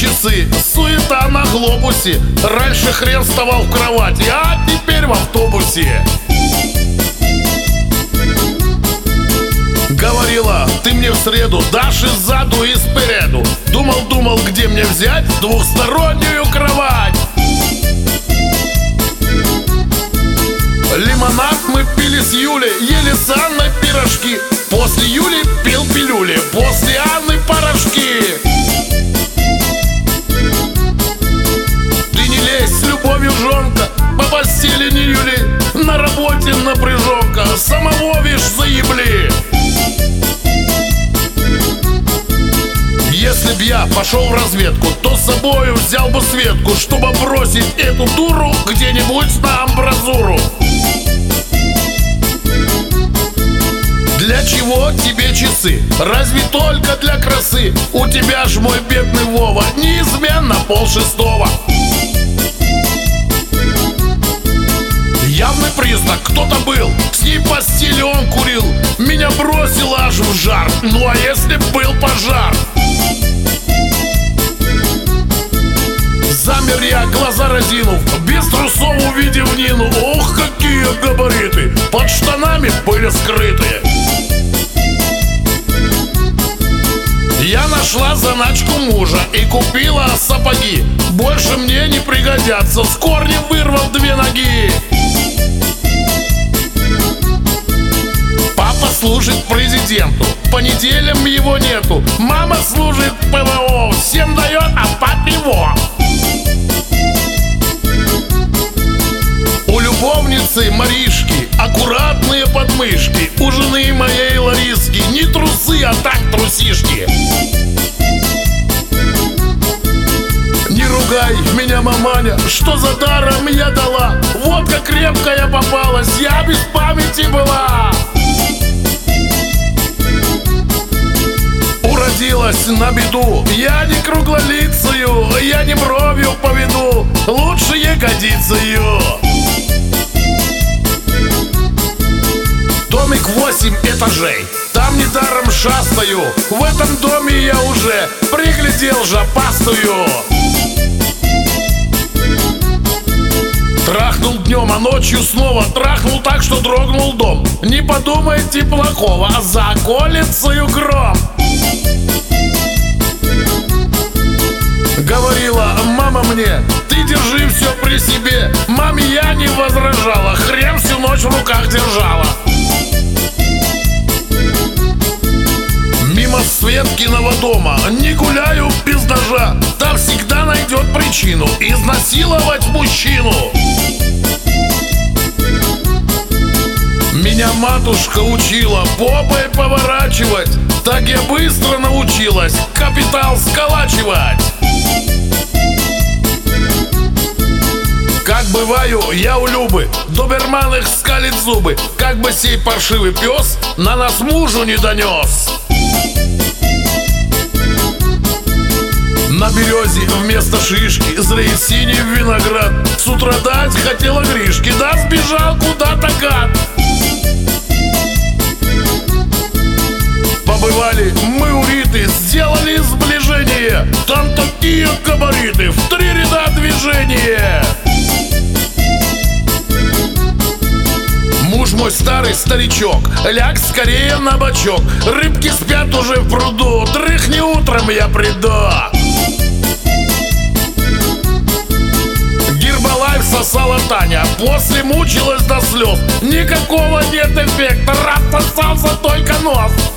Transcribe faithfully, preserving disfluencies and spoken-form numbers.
часы, суета на глобусе. Раньше хрен вставал в кровати, а теперь в автобусе. Говорила, ты мне в среду дашь и сзаду, и спереду. Думал-думал, где мне взять двухстороннюю кровать. Лимонад мы пили с Юлей, ели с Анной пирожки. После Юли пил пилюли, после Анны порошки. Ты не лезь с любовью, жонка, по постели не юли. На работе напряженка, самого вишь заебли. Если б я пошел в разведку, то с собою взял бы Светку, чтобы бросить эту дуру где-нибудь на амбразуру. Для чего тебе часы? Разве только для красы? У тебя ж, мой бедный Вова, неизменно полшестого. Явный признак, кто-то был, с ней в постели он курил. Меня бросил аж в жар, ну а если б был пожар? Замер я, глаза разинув, без трусов увидев Нину. Ох, какие габариты, под штанами были скрыты. Я нашла заначку мужа и купила сапоги. Больше мне не пригодятся, с корнем вырвал две ноги. Папа служит президенту, по неделям его нету. Мама служит ПВО, всем дает, а папе во. У любовницы Маришки аккуратные подмышки. У жены моей Лариски не трусы, а так трусишки. Не ругай меня, маманя, что за даром я дала. Вот как крепко я попалась, я без памяти была. Уродилась на беду, я не круглолицую, я не бровью поведу, лучше ягодицею. Домик восемь этажей, там недаром шастаю. В этом доме я уже приглядел жопастую. Трахнул днем, а ночью снова трахнул так, что дрогнул дом. Не подумайте плохого, а за околицею гром. Говорила мама мне, ты держи все при себе. Маме я не возражала, хрен всю ночь в руках держала. Мимо Светкиного дома не гуляю без ножа. Там всегда найдет причину изнасиловать мужчину. Меня матушка учила попой поворачивать, так я быстро научилась капитал сколачивать. Как бываю я у Любы, доберман их скалит зубы. Как бы сей паршивый пес на нас мужу не донес. На березе вместо шишки зреет синий виноград. С утра дать хотела Гришки, да сбежал куда-то гад. Побывали мы у Риты, сделали сближение. Там такие габариты, в три ряда движения. Муж мой старый старичок, ляг скорее на бочок. Рыбки спят уже в пруду, дрыхни, утром я приду. Гербалайф сосала Таня, после мучилась до слез. Никакого нет эффекта, раз сосался только нос.